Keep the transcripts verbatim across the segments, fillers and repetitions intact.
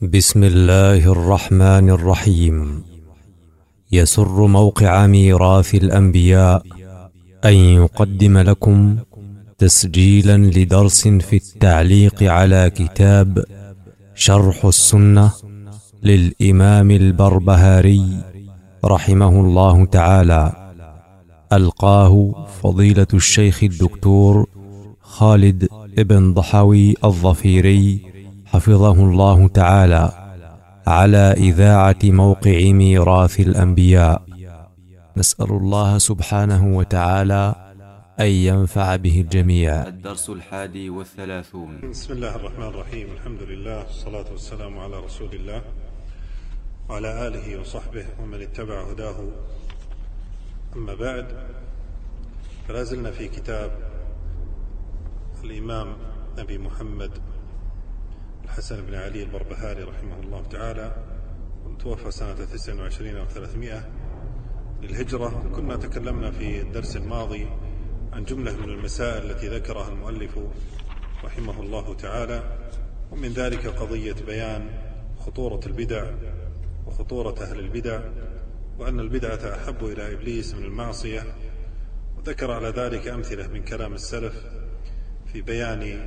بسم الله الرحمن الرحيم. يسر موقع ميراث الأنبياء أن يقدم لكم تسجيلا لدرس في التعليق على كتاب شرح السنة للإمام البربهاري رحمه الله تعالى، ألقاه فضيلة الشيخ الدكتور خالد ابن ضحوي الظفيري حفظه الله تعالى على إذاعة موقع ميراث الأنبياء. نسأل الله سبحانه وتعالى أن ينفع به الجميع. الدرس الحادي والثلاثون. بسم الله الرحمن الرحيم. الحمد لله والصلاة والسلام على رسول الله وعلى آله وصحبه ومن اتبع هداه. أما بعد، فلا زلنا في كتاب الإمام أبي محمد الحسن بن علي البربهاري رحمه الله تعالى، توفى سنة تسع وعشرين وثلاثمائة للهجرة. كنا تكلمنا في الدرس الماضي عن جملة من المسائل التي ذكرها المؤلف رحمه الله تعالى، ومن ذلك قضية بيان خطورة البدع وخطورة أهل البدع، وأن البدعة أحب إلى إبليس من المعصية، وذكر على ذلك أمثلة من كلام السلف في بيان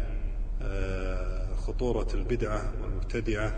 خطورة البدعة والمبتدعة،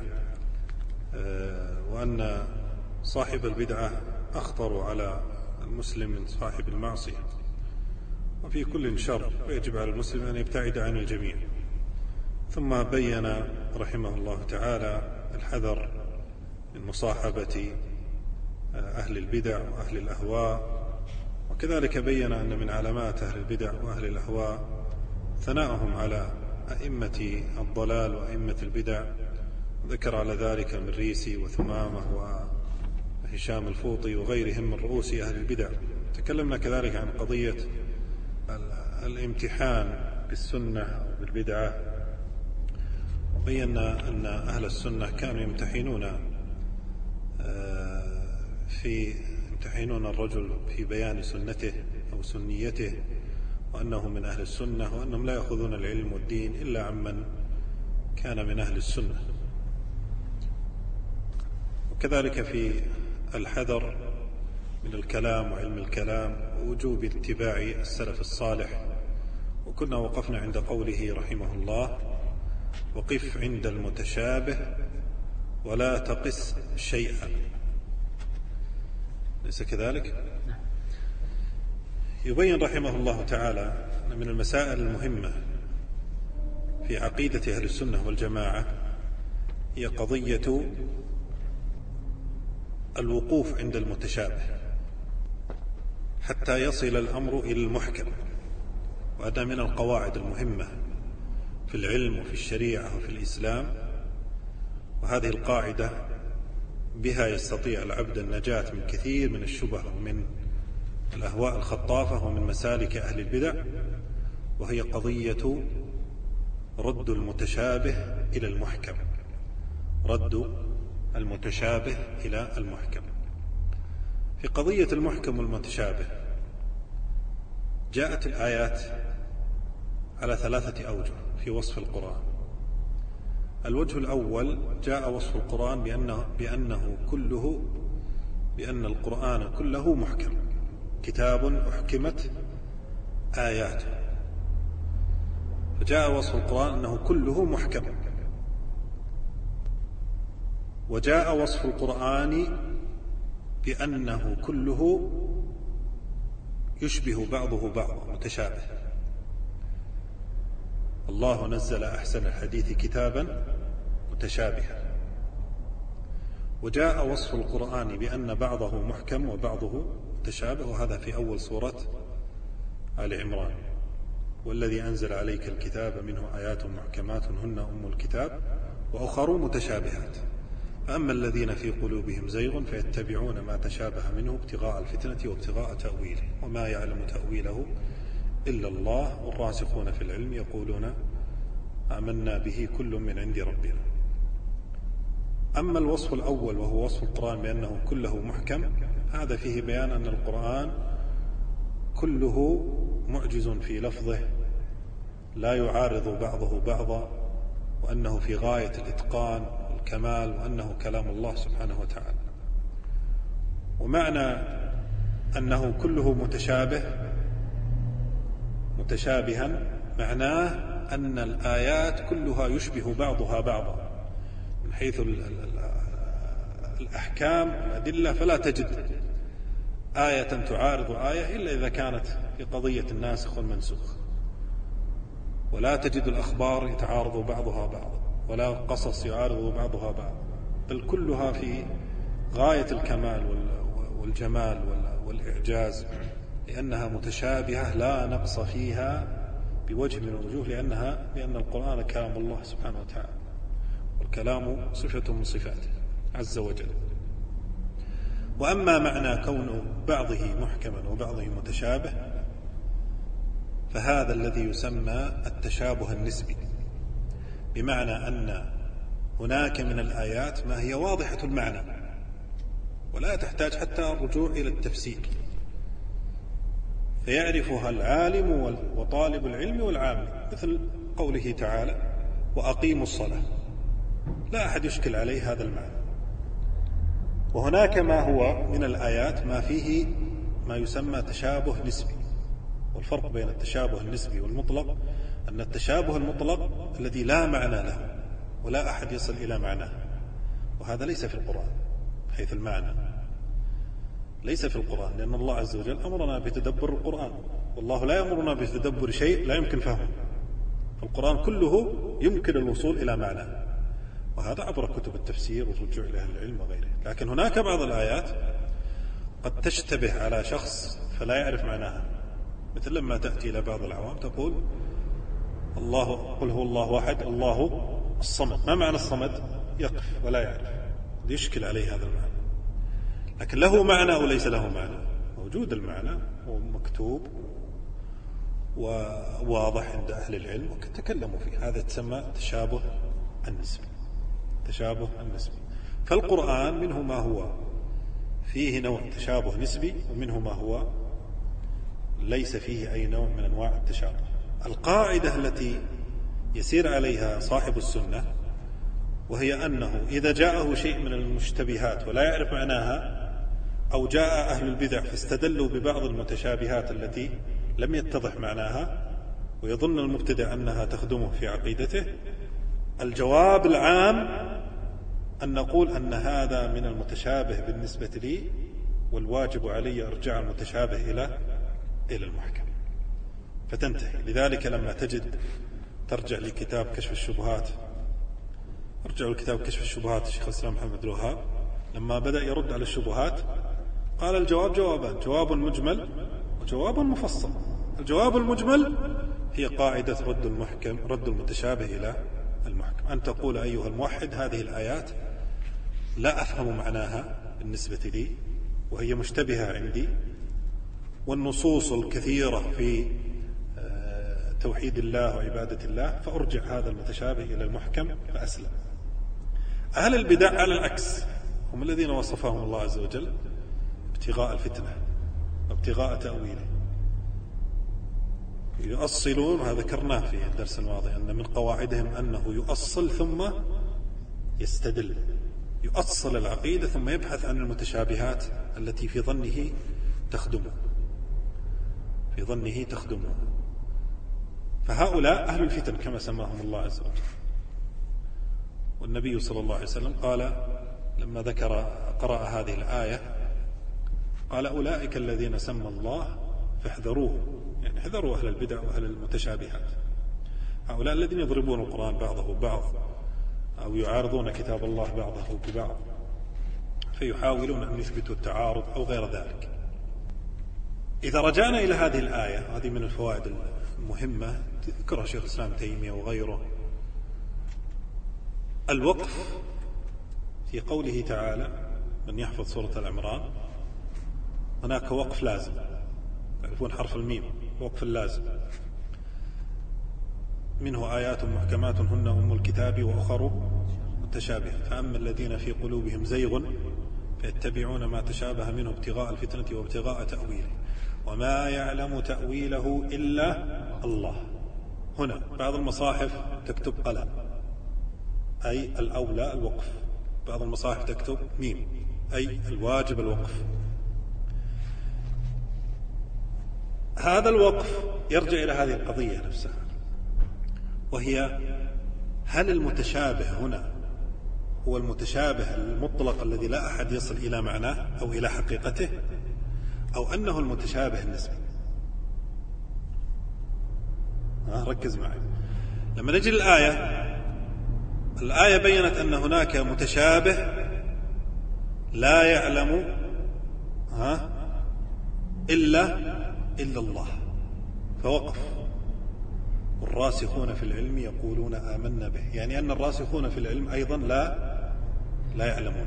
وأن صاحب البدعة أخطر على المسلم من صاحب المعصية، وفي كل شر، ويجب على المسلم أن يبتعد عن الجميع. ثم بين رحمه الله تعالى الحذر من مصاحبة أهل البدع وأهل الأهواء، وكذلك بين أن من علامات أهل البدع وأهل الأهواء ثناؤهم على أئمة الضلال وأئمة البدع. ذكر على ذلك المريسي وثمامة وهشام الفوطي وغيرهم من رؤوس أهل البدع. تكلمنا كذلك عن قضية الامتحان بالسنة أو بالبدعة، وبينا أن أهل السنة كانوا يمتحنون في يمتحنون الرجل في بيان سنته أو سنيته، وأنه من أهل السنة، وأنهم لا يأخذون العلم والدين إلا عمن كان من أهل السنة. وكذلك في الحذر من الكلام وعلم الكلام ووجوب اتباع السلف الصالح. وكنا وقفنا عند قوله رحمه الله: وقف عند المتشابه ولا تقس شيئا. ليس كذلك؟ يبين رحمه الله تعالى أن من المسائل المهمة في عقيدة أهل السنة والجماعة هي قضية الوقوف عند المتشابه حتى يصل الأمر إلى المحكم، وهذا من القواعد المهمة في العلم وفي الشريعة وفي الإسلام. وهذه القاعدة بها يستطيع العبد النجاة من كثير من الشبه ومن الأهواء الخطافة ومن مسالك أهل البدع، وهي قضية رد المتشابه إلى المحكم. رد المتشابه إلى المحكم. في قضية المحكم والمتشابه جاءت الآيات على ثلاثة أوجه في وصف القرآن. الوجه الأول جاء وصف القرآن بأنه, بأنه كله بأن القرآن كله محكم، كتاب أحكمت آياته. فجاء وصف القرآن أنه كله محكم. وجاء وصف القرآن بأنه كله يشبه بعضه بعضا، متشابه. الله نزل أحسن الحديث كتابا متشابها. وجاء وصف القرآن بأن بعضه محكم وبعضه متشابه، وهذا في أول سورة آل عمران: والذي أنزل عليك الكتاب منه آيات محكمات هن أم الكتاب وأخر متشابهات، فأما الذين في قلوبهم زيغ فيتبعون ما تشابه منه ابتغاء الفتنة وابتغاء تأويله وما يعلم تأويله إلا الله والراسخون في العلم يقولون آمنا به كل من عند ربنا. أما الوصف الأول وهو وصف القرآن بأنه كله محكم، هذا فيه بيان أن القرآن كله معجز في لفظه، لا يعارض بعضه بعضا، وأنه في غاية الإتقان والكمال وأنه كلام الله سبحانه وتعالى. ومعنى أنه كله متشابه متشابها معناه أن الآيات كلها يشبه بعضها بعضا من حيث الأحكام والأدلة، فلا تجد آية تعارض آية إلا إذا كانت في قضية الناسخ والمنسوخ، ولا تجد الأخبار يتعارض بعضها بعضا، ولا قصص يعارض بعضها بعضا، بل كلها في غاية الكمال والجمال والإعجاز، لأنها متشابهة لا نقص فيها بوجه من الوجوه، لأنها لأن القرآن كلام الله سبحانه وتعالى، والكلام صفة من صفاته عز وجل. وأما معنى كون بعضه محكما وبعضه متشابه فهذا الذي يسمى التشابه النسبي، بمعنى أن هناك من الآيات ما هي واضحة المعنى ولا تحتاج حتى الرجوع إلى التفسير، فيعرفها العالم وطالب العلم والعامل، مثل قوله تعالى وأقيموا الصلاة، لا أحد يشكل عليه هذا المعنى. وهناك ما هو من الآيات ما فيه ما يسمى تشابه نسبي، والفرق بين التشابه النسبي والمطلق أن التشابه المطلق الذي لا معنى له ولا أحد يصل إلى معناه، وهذا ليس في القرآن حيث المعنى، ليس في القرآن، لأن الله عز وجل أمرنا بتدبر القرآن، والله لا يأمرنا بتدبر شيء لا يمكن فهمه، فالقرآن كله يمكن الوصول إلى معناه، وهذا عبر كتب التفسير والرجوع إلى أهل العلم وغيره. لكن هناك بعض الآيات قد تشتبه على شخص فلا يعرف معناها، مثل لما تأتي إلى بعض العوام تقول الله قل هو الله واحد الله الصمد، ما معنى الصمد؟ يقف ولا يعرف، يشكل عليه هذا المعنى. لكن له معنى وليس له معنى، موجود المعنى ومكتوب وواضح عند أهل العلم وتكلموا فيه، هذا تسمى تشابه النسبي. تشابه النسبي، فالقرآن منه ما هو فيه نوع تشابه نسبي، ومنه ما هو ليس فيه أي نوع من أنواع التشابه. القاعدة التي يسير عليها صاحب السنة وهي أنه إذا جاءه شيء من المشتبهات ولا يعرف معناها، أو جاء أهل البدع فاستدلوا ببعض المتشابهات التي لم يتضح معناها ويظن المبتدع أنها تخدمه في عقيدته، الجواب العام أن نقول أن هذا من المتشابه بالنسبة لي، والواجب علي أرجع المتشابه إلى إلى المحكم فتنتهي. لذلك لما تجد ترجع لكتاب كشف الشبهات، ارجعوا لكتاب كشف الشبهات الشيخ الإسلام محمد الوهاب، لما بدأ يرد على الشبهات قال الجواب جوابان، جواب مجمل وجواب مفصل. الجواب المجمل هي قاعدة رد المحكم رد المتشابه إلى المحكم، أن تقول أيها الموحد هذه الآيات لا أفهم معناها بالنسبة لي وهي مشتبهة عندي، والنصوص الكثيرة في توحيد الله وعبادة الله، فأرجع هذا المتشابه إلى المحكم فأسلم. أهل البدع على العكس، هم الذين وصفهم الله عز وجل ابتغاء الفتنة وابتغاء تأويله، يؤصلون، وهذا ذكرناه في الدرس الماضي أن من قواعدهم أنه يؤصل ثم يستدل، يؤصل العقيدة ثم يبحث عن المتشابهات التي في ظنه تخدمه في ظنه تخدمه فهؤلاء أهل الفتن كما سماهم الله عز وجل. والنبي صلى الله عليه وسلم قال لما ذكر قرأ هذه الآية قال أولئك الذين سمى الله فاحذروه، يعني احذروا أهل البدع وأهل المتشابهات، هؤلاء الذين يضربون القرآن بعضه ببعض أو يعارضون كتاب الله بعضه ببعض فيحاولون أن يثبتوا التعارض أو غير ذلك. إذا رجعنا إلى هذه الآية، هذه من الفوائد المهمة ذكرها شيخ الإسلام تيمية وغيره، الوقف في قوله تعالى من يحفظ سورة العمران، هناك وقف لازم، تعرفون حرف الميم وقف اللازم، منه آيات محكمات هن أم الكتاب وأخر متشابهات، فأما الذين في قلوبهم زيغ فيتبعون ما تشابه منه ابتغاء الفتنة وابتغاء تأويله وما يعلم تأويله إلا الله. هنا بعض المصاحف تكتب قلم، أي الأولى الوقف. بعض المصاحف تكتب ميم أي الواجب الوقف. هذا الوقف يرجع إلى هذه القضية نفسها، وهي هل المتشابه هنا هو المتشابه المطلق الذي لا أحد يصل إلى معناه أو إلى حقيقته، أو أنه المتشابه النسبي؟ ركز معي. لما نجي الآية الآية بيّنت أن هناك متشابه لا يعلم ها إلا إلا الله، فوقف. والراسخون في العلم يقولون آمنا به، يعني أن الراسخون في العلم أيضا لا لا يعلمون.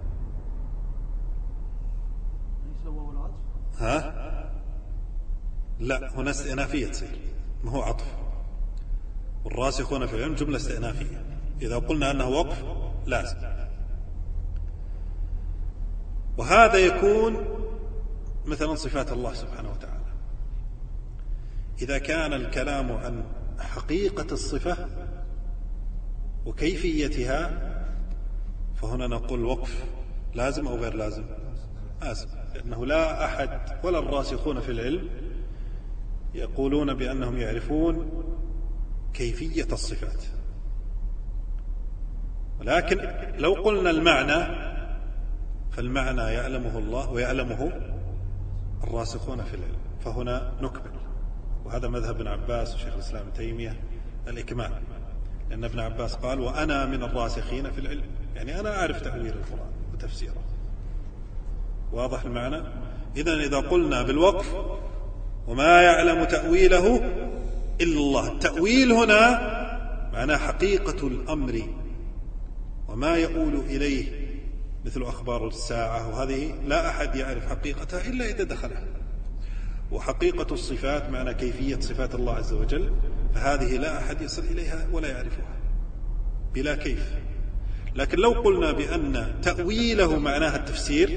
ها لا، هنا استئنافية تصير، ما هو عطف. والراسخون في العلم جملة استئنافية، إذا قلنا أنه وقف لازم. وهذا يكون مثلا صفات الله سبحانه وتعالى. إذا كان الكلام عن حقيقة الصفة وكيفيتها فهنا نقول وقف لازم أو غير لازم؟ لازم، لأنه لا أحد ولا الراسخون في العلم يقولون بأنهم يعرفون كيفية الصفات. ولكن لو قلنا المعنى فالمعنى يعلمه الله ويعلمه الراسخون في العلم، فهنا نكمل. وهذا مذهب ابن عباس وشيخ الإسلام ابن تيمية الإكمال، لأن ابن عباس قال وأنا من الراسخين في العلم، يعني أنا أعرف تأويل القرآن وتفسيره. واضح المعنى؟ إذن إذا قلنا بالوقف وما يعلم تأويله إلا الله، التأويل هنا معناه حقيقة الأمر وما يؤول إليه، مثل أخبار الساعة، وهذه لا أحد يعرف حقيقتها إلا إذا دخلها. وحقيقة الصفات معنى كيفية صفات الله عز وجل، فهذه لا أحد يصل إليها ولا يعرفها بلا كيف. لكن لو قلنا بأن تأويله معناها التفسير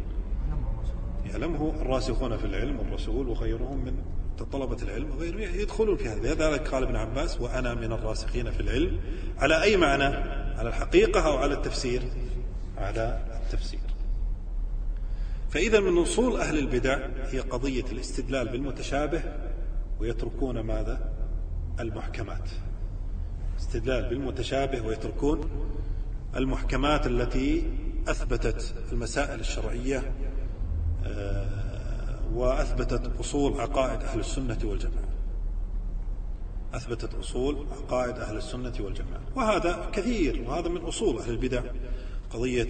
يعلمه الراسخون في العلم والرسول وغيرهم من طلبة العلم وغيرهم يدخلون في هذا. لذلك قال ابن عباس وأنا من الراسخين في العلم، على أي معنى؟ على الحقيقة أو على التفسير؟ على التفسير. فإذا من أصول أهل البدع هي قضية الاستدلال بالمتشابه ويتركون ماذا؟ المحكمات. استدلال بالمتشابه ويتركون المحكمات التي أثبتت المسائل الشرعية وأثبتت أصول عقائد أهل السنة والجماعة. أثبتت أصول عقائد أهل السنة والجماعة، وهذا كثير، وهذا من أصول أهل البدع قضية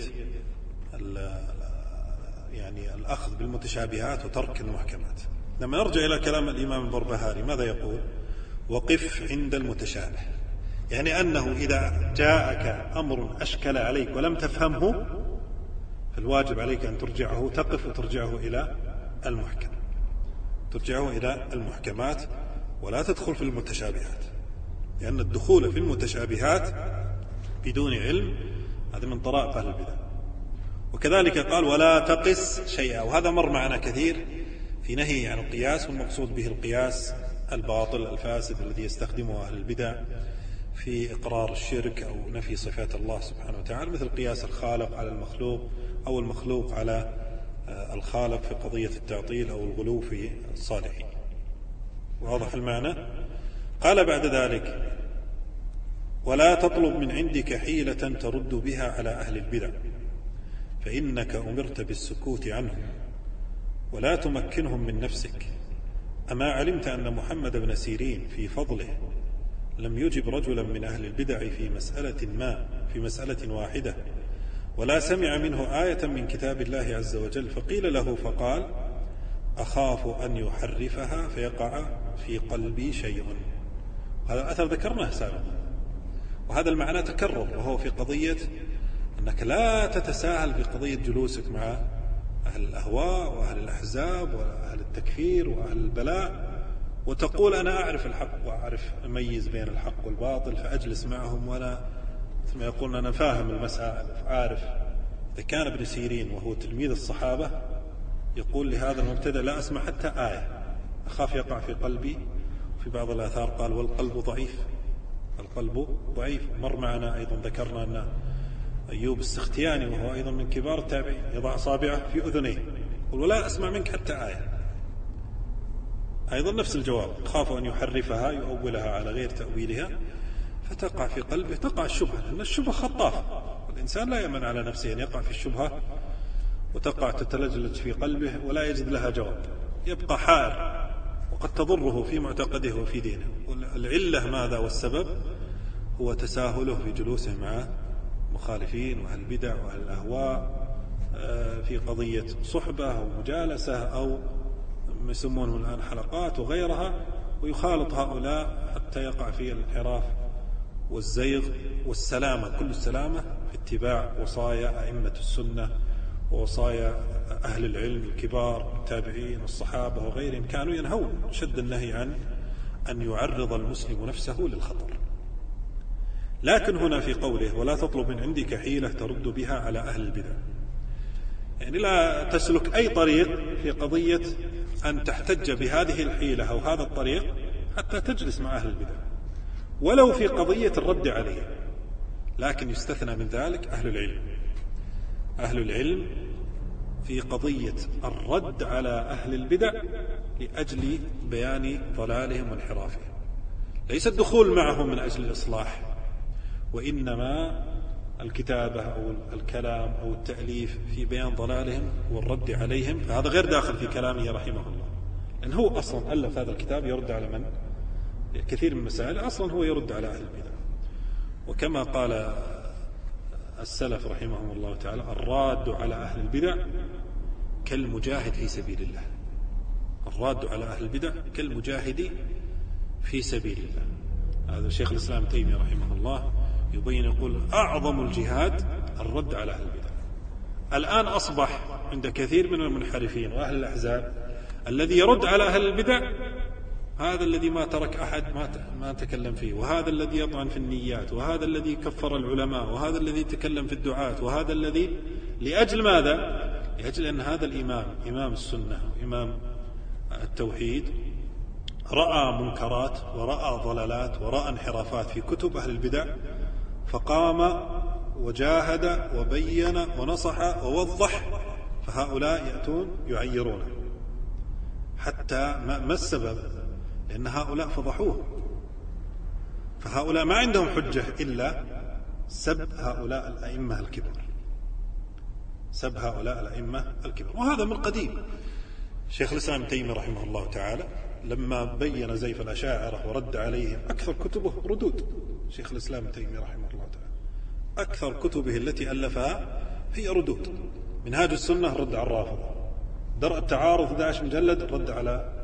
يعني الأخذ بالمتشابهات وترك المحكمات. لما نرجع إلى كلام الإمام البربهاري ماذا يقول؟ وقف عند المتشابه، يعني أنه إذا جاءك أمر أشكل عليك ولم تفهمه فالواجب عليك أن ترجعه، تقف وترجعه إلى المحكم، ترجعه إلى المحكمات ولا تدخل في المتشابهات، لأن الدخول في المتشابهات بدون علم هذا من طرائق أهل البدع. وكذلك قال ولا تقس شيئا، وهذا مر معنا كثير في نهي عن القياس، والمقصود به القياس الباطل الفاسد الذي يستخدمه أهل البدع في إقرار الشرك أو نفي صفات الله سبحانه وتعالى، مثل قياس الخالق على المخلوق أو المخلوق على الخالق في قضية التعطيل أو الغلو في الصالحين. واضح المعنى؟ قال بعد ذلك ولا تطلب من عندك حيلة ترد بها على أهل البدع، فإنك أمرت بالسكوت عنهم ولا تمكنهم من نفسك. أما علمت أن محمد بن سيرين في فضله لم يجب رجلا من أهل البدع في مسألة ما في مسألة واحدة، ولا سمع منه آية من كتاب الله عز وجل فقيل له فقال أخاف أن يحرفها فيقع في قلبي شيء. هذا الأثر ذكرناه سابقا، وهذا المعنى تكرر، وهو في قضية أنك لا تتساهل في قضية جلوسك مع أهل الأهواء وأهل الأحزاب وأهل التكفير وأهل البلاء وتقول أنا أعرف الحق وأعرف أميز بين الحق والباطل فأجلس معهم، وأنا ثم يقول أنا فاهم المسائل وعارف. إذا كان ابن سيرين وهو تلميذ الصحابة يقول لهذا المبتدع لا أسمع حتى آية أخاف يقع في قلبي. في بعض الآثار قال والقلب ضعيف، القلب ضعيف. مر معنا أيضا ذكرنا أن أيوب السختياني وهو أيضا من كبار التابعين يضع أصابعه في أذنيه يقول ولا أسمع منك حتى آية. أيضا نفس الجواب، خاف أن يحرفها يؤولها على غير تأويلها فتقع في قلبه، تقع الشبهة، لأن الشبهة خطافة، والإنسان لا يأمن على نفسه أن يقع في الشبهة وتقع تتلجلج في قلبه ولا يجد لها جواب، يبقى حائر وقد تضره في معتقده وفي دينه. والعلة ماذا والسبب؟ هو تساهله في جلوسه مع مخالفين وأهل البدع وأهل الأهواء في قضية صحبة أو مجالسة أو يسمونهم الآن حلقات وغيرها، ويخالط هؤلاء حتى يقع في الانحراف والزيغ. والسلامة كل السلامة في اتباع وصايا أئمة السنة ووصايا أهل العلم الكبار التابعين والصحابة وغيرهم، كانوا ينهون شد النهي عن أن يعرض المسلم نفسه للخطر. لكن هنا في قوله ولا تطلب من عندك حيلة ترد بها على أهل البدع، يعني لا تسلك أي طريق في قضية أن تحتج بهذه الحيلة أو هذا الطريق حتى تجلس مع أهل البدع، ولو في قضية الرد عليه. لكن يستثنى من ذلك أهل العلم، أهل العلم في قضية الرد على أهل البدع لأجل بيان ضلالهم وانحرافهم، ليس الدخول معهم من أجل الإصلاح، وإنما الكتابة أو الكلام أو التأليف في بيان ضلالهم والرد عليهم. فهذا غير داخل في كلامه رحمه الله، لأن هو أصلا ألف هذا الكتاب يرد على من؟ كثير من المسائل أصلا هو يرد على أهل البدع. وكما قال السلف رحمهم الله تعالى الراد على أهل البدع كالمجاهد في سبيل الله، الراد على أهل البدع كالمجاهد في سبيل الله. هذا الشيخ الإسلام تيمية رحمه الله يبين يقول أعظم الجهاد الرد على أهل البدع. الآن أصبح عند كثير من المنحرفين وأهل الأحزاب الذي يرد على أهل البدع هذا الذي ما ترك أحد ما ما تكلم فيه، وهذا الذي يطعن في النيات، وهذا الذي كفر العلماء، وهذا الذي تكلم في الدعاة، وهذا الذي لأجل ماذا؟ لأجل أن هذا الإمام إمام السنة وإمام التوحيد رأى منكرات ورأى ضلالات ورأى انحرافات في كتب أهل البدع، فقام وجاهد وبين ونصح ووضح، فهؤلاء يأتون يعيرونه. حتى ما السبب؟ لأن هؤلاء فضحوه، فهؤلاء ما عندهم حجة إلا سب هؤلاء الأئمة الكبار، سب هؤلاء الأئمة الكبار. وهذا من قديم. شيخ الإسلام تيمية رحمه الله تعالى لما بين زيف الأشاعرة ورد عليهم أكثر كتبه ردود. شيخ الإسلام تيمية رحمه الله تعالى أكثر كتبه التي ألفها هي ردود. منهاج السنة رد على الرافضة، درء التعارض أحد عشر مجلد رد على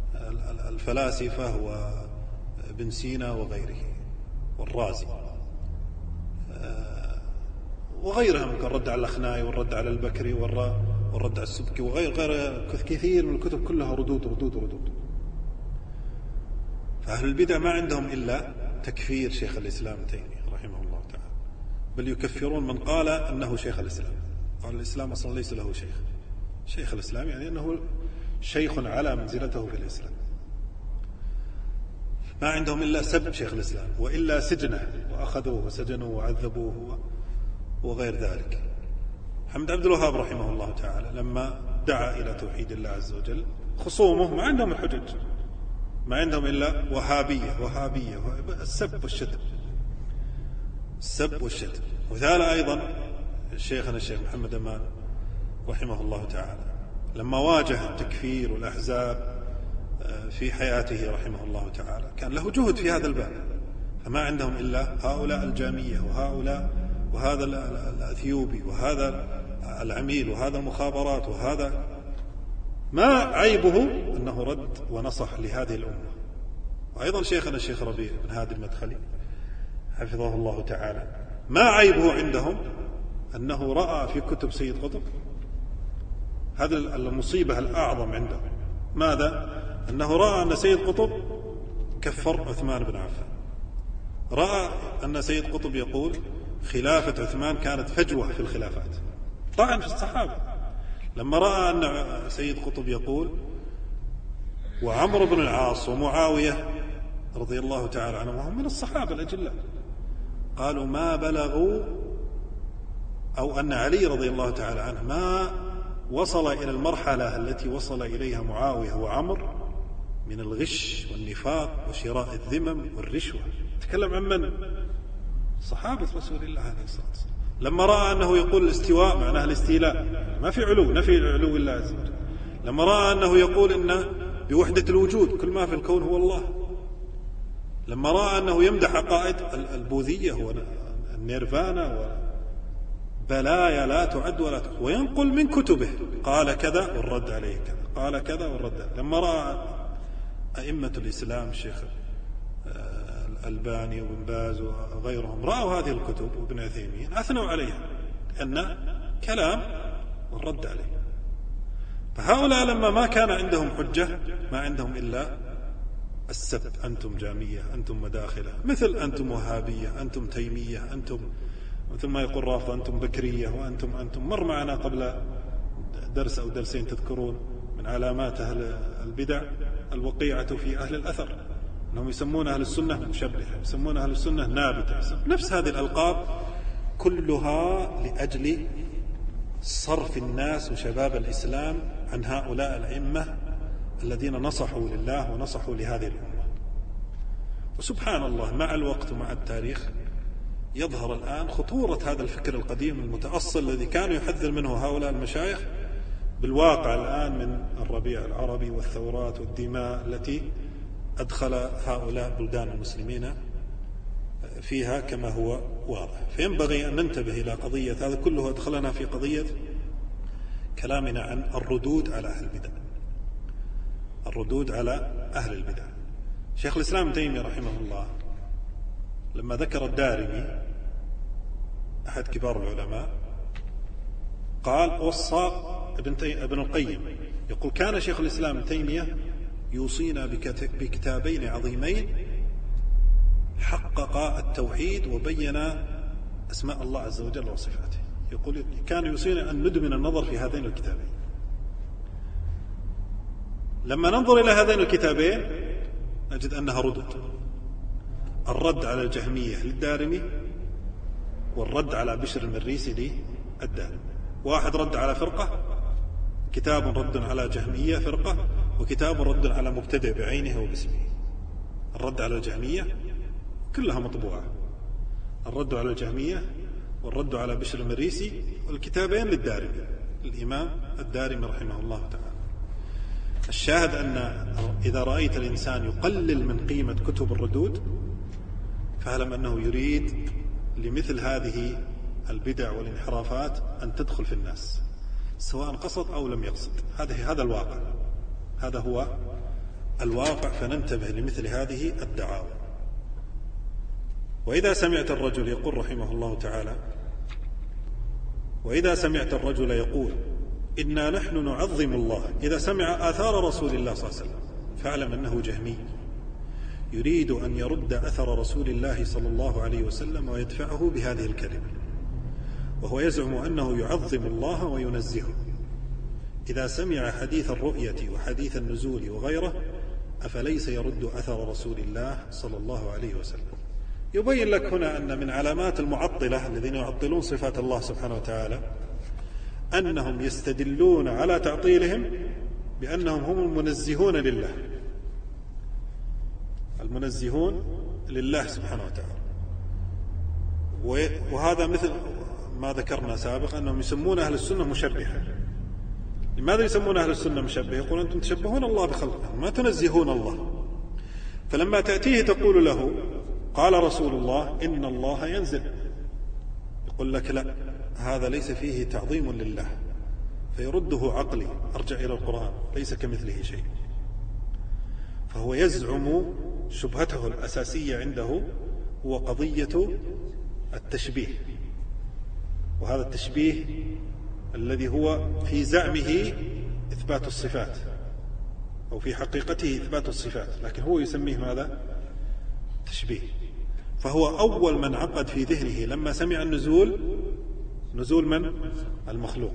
الفلاسفة وابن سينا وغيره والرازي وغيرها، ممكن رد على الأخنائي والرد على البكري والرد على السبكي وغير غير كثير من الكتب كلها ردود ردود ردود. فأهل البدع ما عندهم إلا تكفير شيخ الإسلام تيمية رحمه الله تعالى، بل يكفرون من قال أنه شيخ الإسلام. قال الإسلام أصلا ليس له شيخ، شيخ الإسلام يعني أنه شيخ على منزلته في الإسلام. ما عندهم إلا سب شيخ الإسلام وإلا سجنه، وأخذوه وسجنوه وعذبوه وغير ذلك. محمد عبد الوهاب رحمه الله تعالى لما دعا إلى توحيد الله عز وجل خصومه ما عندهم الحجج، ما عندهم إلا وهابية وهابية، السب والشتم، السب والشتم. وذال أيضا شيخنا الشيخ محمد أمان رحمه الله تعالى لما واجه التكفير والأحزاب في حياته رحمه الله تعالى كان له جهد في هذا الباب، فما عندهم إلا هؤلاء الجامية وهؤلاء وهذا الأثيوبي وهذا العميل وهذا المخابرات وهذا. ما عيبه أنه رد ونصح لهذه الأمة. وأيضا شيخنا الشيخ ربيع بن هادي المدخلي حفظه الله تعالى ما عيبه عندهم أنه رأى في كتب سيد قطب هذا المصيبة الأعظم عنده، ماذا؟ أنه رأى أن سيد قطب كفر عثمان بن عفان، رأى أن سيد قطب يقول خلافة عثمان كانت فجوة في الخلافات، طعن في الصحابة. لما رأى أن سيد قطب يقول وعمرو بن العاص ومعاوية رضي الله تعالى عنهم وهم من الصحابة الأجلاء قالوا ما بلغوا، أو أن علي رضي الله تعالى عنه ما وصل إلى المرحلة التي وصل إليها معاوية وعمر من الغش والنفاق وشراء الذمم والرشوة. تكلم عن من؟ صحابة رسول الله عليه الصلاة والسلام. لما رأى أنه يقول الاستواء معناه الاستيلاء، ما في علو، نفي علو الله عز وجل. لما رأى أنه يقول إنه بوحدة الوجود كل ما في الكون هو الله. لما رأى أنه يمدح عقائد البوذية والنيرفانا وبلايا لا تعد ولا تعد، وينقل من كتبه قال كذا والرد عليه كذا، قال كذا والرد عليه. لما رأى أئمة الإسلام الشيخ الألباني وابن باز وغيرهم رأوا هذه الكتب وابن عثيمين أثنوا عليها أن كلام والرد عليه. فهؤلاء لما ما كان عندهم حجة ما عندهم إلا السب، أنتم جامية، أنتم مداخلة، مثل أنتم وهابية، أنتم تيمية، أنتم مثل ما يقول رافضة، أنتم بكرية، وأنتم أنتم مر معنا قبل درس أو درسين تذكرون من علامات أهل البدع الوقيعة في أهل الأثر، أنهم يسمون أهل السنة مشبهة، يسمون أهل السنة نابتة، نفس هذه الألقاب كلها لأجل صرف الناس وشباب الإسلام عن هؤلاء الأئمة الذين نصحوا لله ونصحوا لهذه الأمة. وسبحان الله مع الوقت ومع التاريخ يظهر الآن خطورة هذا الفكر القديم المتأصل الذي كانوا يحذر منه هؤلاء المشايخ بالواقع الآن من الربيع العربي والثورات والدماء التي أدخل هؤلاء بلدان المسلمين فيها كما هو واضح. فينبغي أن ننتبه إلى قضية هذا كله أدخلنا في قضية كلامنا عن الردود على أهل البدع، الردود على أهل البدع. شيخ الإسلام ابن تيمية رحمه الله لما ذكر الدارمي أحد كبار العلماء قال وصى ابن, تي... ابن القيم يقول كان شيخ الإسلام ابن تيمية يوصينا بكتابين عظيمين حقق التوحيد وبين أسماء الله عز وجل وصفاته. يقول كان يوصينا أن ندمن النظر في هذين الكتابين. لما ننظر إلى هذين الكتابين نجد أنها ردود، الرد على الجهمية للدارمي والرد على بشر المريسي للدارمي. واحد رد على فرقة، كتاب رد على جهمية فرقة، وكتاب رد على مبتدع بعينه وباسمه. الرد على الجهمية كلها مطبوعة، الرد على الجهمية والرد على بشر المريسي، والكتابين للدارمي الإمام الدارمي رحمه الله تعالى. الشاهد أن إذا رأيت الإنسان يقلل من قيمة كتب الردود فاعلم أنه يريد لمثل هذه البدع والانحرافات أن تدخل في الناس سواء قصد أو لم يقصد. هذا هذا الواقع، هذا هو الواقع. فننتبه لمثل هذه الدعاوى. وإذا سمعت الرجل يقول رحمه الله تعالى وإذا سمعت الرجل يقول إنا نحن نعظم الله إذا سمع آثار رسول الله صلى الله عليه وسلم فاعلم أنه جهمي يريد أن يرد أثر رسول الله صلى الله عليه وسلم ويدفعه بهذه الكلمة، وهو يزعم أنه يعظم الله وينزهه. إذا سمع حديث الرؤية وحديث النزول وغيره أفليس يرد أثر رسول الله صلى الله عليه وسلم. يبين لك هنا أن من علامات المعطلة الذين يعطلون صفات الله سبحانه وتعالى أنهم يستدلون على تعطيلهم بأنهم هم المنزهون لله، المنزهون لله سبحانه وتعالى. وهذا مثل ما ذكرنا سابقا أنهم يسمون أهل السنة مشبهة. لماذا يسمون أهل السنة مشبهة؟ يقول أنتم تشبهون الله بخلقه ما تنزهون الله. فلما تأتيه تقول له قال رسول الله إن الله ينزل، يقول لك لا، هذا ليس فيه تعظيم لله، فيرده عقلي أرجع إلى القرآن ليس كمثله شيء. فهو يزعم شبهته الأساسية عنده هو قضية التشبيه، وهذا التشبيه الذي هو في زعمه إثبات الصفات أو في حقيقته إثبات الصفات، لكن هو يسميه ماذا؟ تشبيه. فهو أول من عقد في ذهنه لما سمع النزول نزول من؟ المخلوق،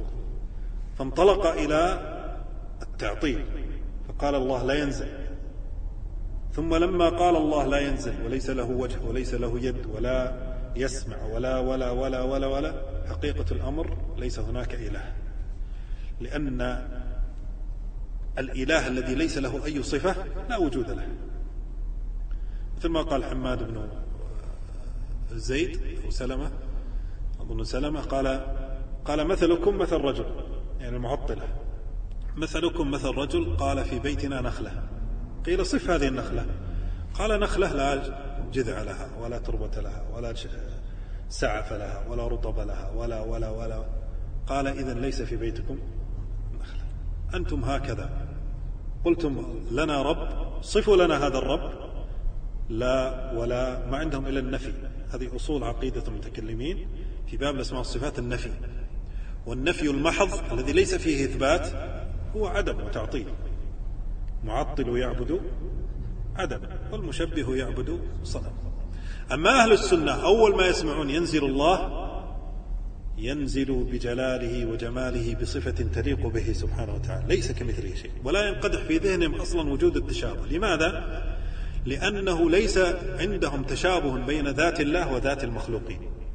فانطلق إلى التعطيل فقال الله لا ينزل، ثم لما قال الله لا ينزل وليس له وجه وليس له يد ولا يسمع ولا ولا ولا ولا ولا حقيقة الأمر ليس هناك إله، لأن الإله الذي ليس له أي صفة لا وجود له. مثل ما قال حماد بن زيد أو سلمة، أظن سلمة، قال قال مثلكم مثل رجل، يعني المعطلة، مثلكم مثل رجل قال في بيتنا نخلة، قيل صف هذه النخلة، قال نخلة لا جذع لها ولا تربة لها ولا سعف لها ولا رطب لها ولا ولا ولا قال إذن ليس في بيتكم نخلة. أنتم هكذا قلتم لنا رب، صفوا لنا هذا الرب، لا ولا، ما عندهم إلا النفي. هذه أصول عقيدة المتكلمين في باب الأسماء والصفات، النفي، والنفي المحض الذي ليس فيه إثبات هو عدم وتعطيل. معطل يعبد عدم والمشبه يعبد صنم. أما أهل السنة أول ما يسمعون ينزل الله، ينزل بجلاله وجماله بصفة تليق به سبحانه وتعالى، ليس كمثله شيء، ولا ينقدح في ذهنهم أصلا وجود التشابه. لماذا؟ لأنه ليس عندهم تشابه بين ذات الله وذات المخلوقين.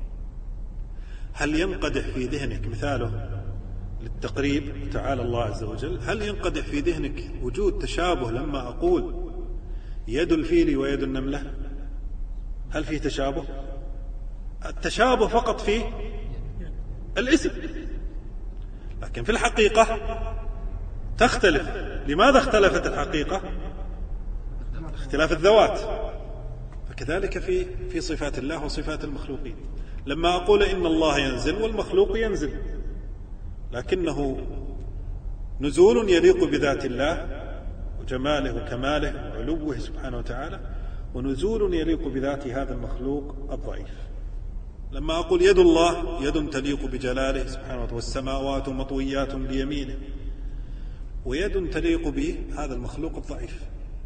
هل ينقدح في ذهنك مثاله للتقريب تعالى الله عز وجل، هل ينقدح في ذهنك وجود تشابه لما أقول يد الفيل ويد النملة؟ هل فيه تشابه؟ التشابه فقط في الاسم، لكن في الحقيقة تختلف. لماذا اختلفت الحقيقة؟ اختلاف الذوات. فكذلك في في صفات الله وصفات المخلوقين. لما أقول إن الله ينزل والمخلوق ينزل، لكنه نزول يليق بذات الله وجماله وكماله وعلوه سبحانه وتعالى، ونزول يليق بذات هذا المخلوق الضعيف. لما أقول يد الله يد تليق بجلاله سبحانه وتعالى، والسماوات مطويات بيمينه، ويد تليق بهذا المخلوق الضعيف.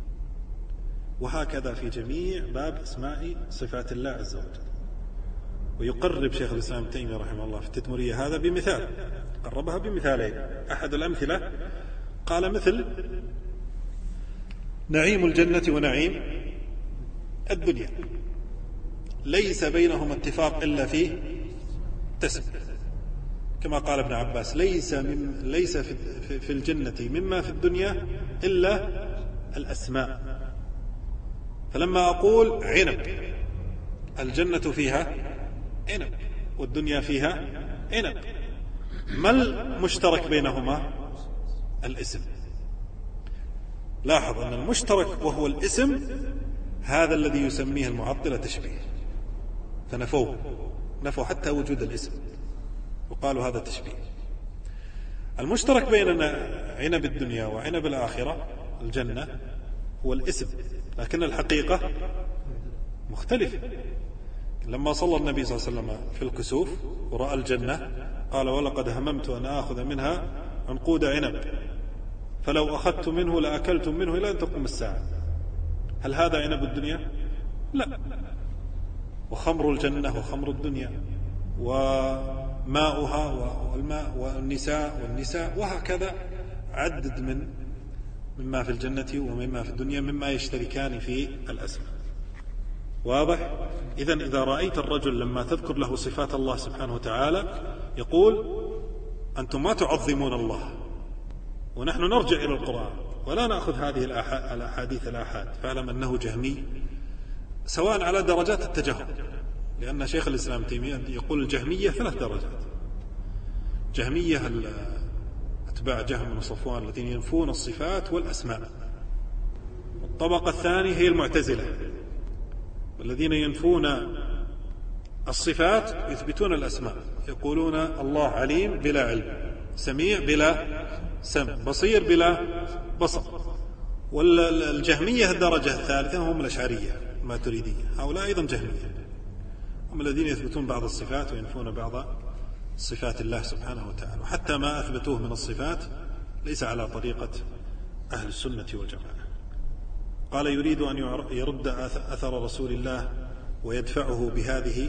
وهكذا في جميع باب أسماء صفات الله عز وجل. ويقرب شيخ الإسلام ابن تيمية رحمه الله في التدمرية هذا بمثال، قربها بمثالين. أحد الأمثلة قال مثل نعيم الجنة ونعيم الدنيا ليس بينهما اتفاق إلا في تسم، كما قال ابن عباس ليس من ليس في, في الجنة مما في الدنيا إلا الأسماء. فلما أقول عنب، الجنة فيها عنب والدنيا فيها عنب، ما المشترك بينهما؟ الاسم. لاحظ أن المشترك وهو الاسم هذا الذي يسميه المعطلة تشبيه، فنفوه، نفوا حتى وجود الاسم وقالوا هذا تشبيه. المشترك بين عنب الدنيا وعنب الآخرة الجنة هو الاسم، لكن الحقيقة مختلفة. لما صلى النبي صلى الله عليه وسلم في الكسوف ورأى الجنة قال ولقد هممت أن آخذ منها عنقود عنب فلو أخذت منه لأكلتم منه إلى أن تقوم الساعة. هل هذا عنب الدنيا؟ لا. وخمر الجنة وخمر الدنيا وماؤها والماء والنساء والنساء، وهكذا عدد من مما في الجنة ومما في الدنيا مما يشتركان في الأسماء. واضح؟ إذن إذا رأيت الرجل لما تذكر له صفات الله سبحانه وتعالى يقول أنتم ما تعظمون الله، ونحن نرجع إلى القرآن ولا نأخذ هذه الأحاديث الآحاد، فاعلم أنه جهمي سواء على درجات التجهم، لأن شيخ الإسلام تيمية يقول الجهمية ثلاث درجات. جهمية أتباع جهم بن صفوان الذين ينفون الصفات والأسماء. الطبقة الثانية هي المعتزلة الذين ينفون الصفات يثبتون الأسماء، يقولون الله عليم بلا علم، سميع بلا سمع، بصير بلا بصر. والجهمية الدرجة الثالثة هم الأشعرية الماتريدية، هؤلاء أيضا جهمية، هم الذين يثبتون بعض الصفات وينفون بعض صفات الله سبحانه وتعالى، وحتى ما أثبتوه من الصفات ليس على طريقة أهل السنة والجماعة. قال يريد أن يرد أثر رسول الله ويدفعه بهذه